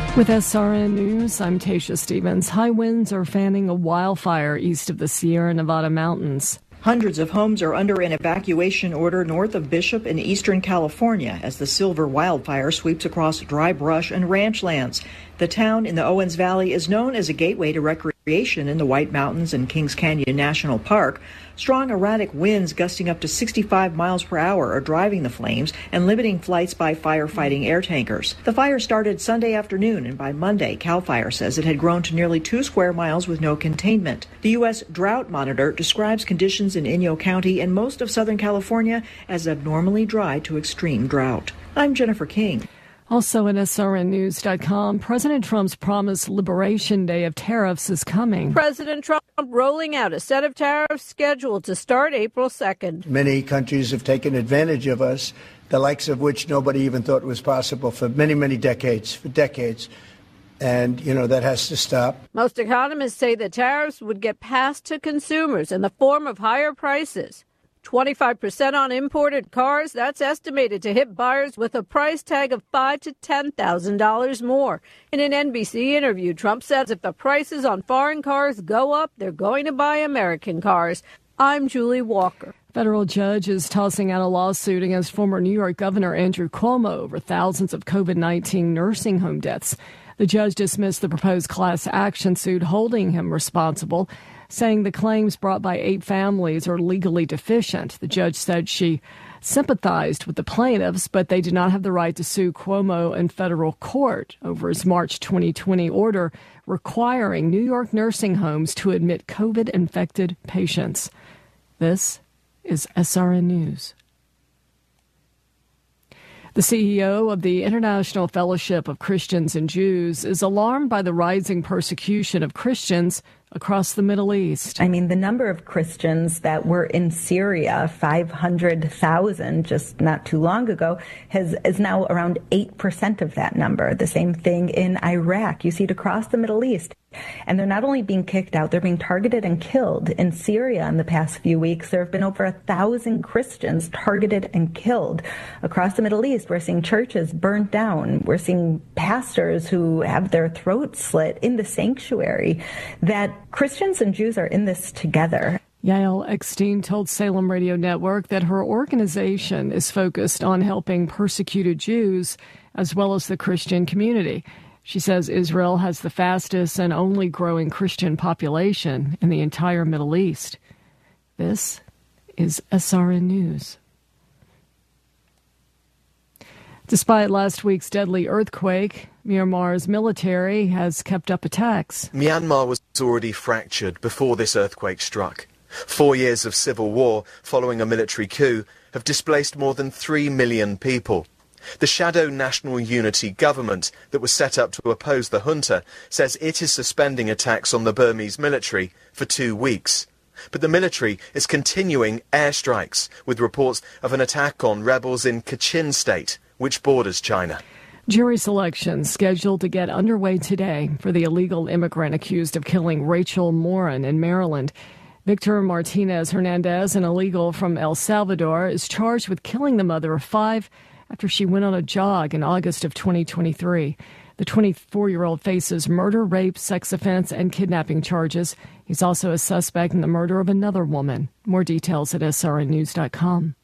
With SRN News, I'm Tasha Stevens. High winds are fanning a wildfire east of the Sierra Nevada mountains. Hundreds of homes are under an evacuation order north of Bishop in eastern California as the Silver wildfire sweeps across dry brush and ranch lands. The town in the Owens Valley is known as a gateway to recreation in the White Mountains and Kings Canyon National Park. Strong erratic winds gusting up to 65 miles per hour are driving the flames and limiting flights by firefighting air tankers. The fire started Sunday afternoon, and by Monday, CAL FIRE says it had grown to nearly 2 square miles with no containment. The U.S. Drought Monitor describes conditions in Inyo County and most of Southern California as abnormally dry to extreme drought. I'm Jennifer King. Also at SRNnews.com, President Trump's promised Liberation Day of tariffs is coming. President Trump rolling out a set of tariffs scheduled to start April 2nd. Many countries have taken advantage of us, the likes of which nobody even thought was possible for many, many decades, And, that has to stop. Most economists say the tariffs would get passed to consumers in the form of higher prices. 25% on imported cars, that's estimated to hit buyers with a price tag of $5,000 to $10,000 more. In an NBC interview, Trump says if the prices on foreign cars go up, they're going to buy American cars. I'm Julie Walker. Federal judge is tossing out a lawsuit against former New York Governor Andrew Cuomo over thousands of COVID-19 nursing home deaths. The judge dismissed the proposed class action suit holding him responsible, saying the claims brought by 8 families are legally deficient. The judge said she sympathized with the plaintiffs, but they do not have the right to sue Cuomo in federal court over his March 2020 order requiring New York nursing homes to admit COVID-infected patients. This is SRN News. The CEO of the International Fellowship of Christians and Jews is alarmed by the rising persecution of Christians across the Middle East. I mean, the number of Christians that were in Syria, 500,000 just not too long ago, is now around 8% of that number. The same thing in Iraq. You see it across the Middle East. And they're not only being kicked out, they're being targeted and killed. In Syria in the past few weeks, there have been over 1,000 Christians targeted and killed. Across the Middle East, we're seeing churches burnt down. We're seeing pastors who have their throats slit in the sanctuary. That Christians and Jews are in this together. Yael Eckstein told Salem Radio Network that her organization is focused on helping persecuted Jews as well as the Christian community. She says Israel has the fastest and only growing Christian population in the entire Middle East. This is SRN News. Despite last week's deadly earthquake, Myanmar's military has kept up attacks. Myanmar was already fractured before this earthquake struck. 4 years of civil war following a military coup have displaced more than 3 million people. The shadow National Unity government that was set up to oppose the junta says it is suspending attacks on the Burmese military for 2 weeks. But the military is continuing airstrikes with reports of an attack on rebels in Kachin State, which borders China. Jury selection scheduled to get underway today for the illegal immigrant accused of killing Rachel Morin in Maryland. Victor Martinez Hernandez, an illegal from El Salvador, is charged with killing the mother of 5 after she went on a jog in August of 2023. The 24-year-old faces murder, rape, sex offense, and kidnapping charges. He's also a suspect in the murder of another woman. More details at srnnews.com.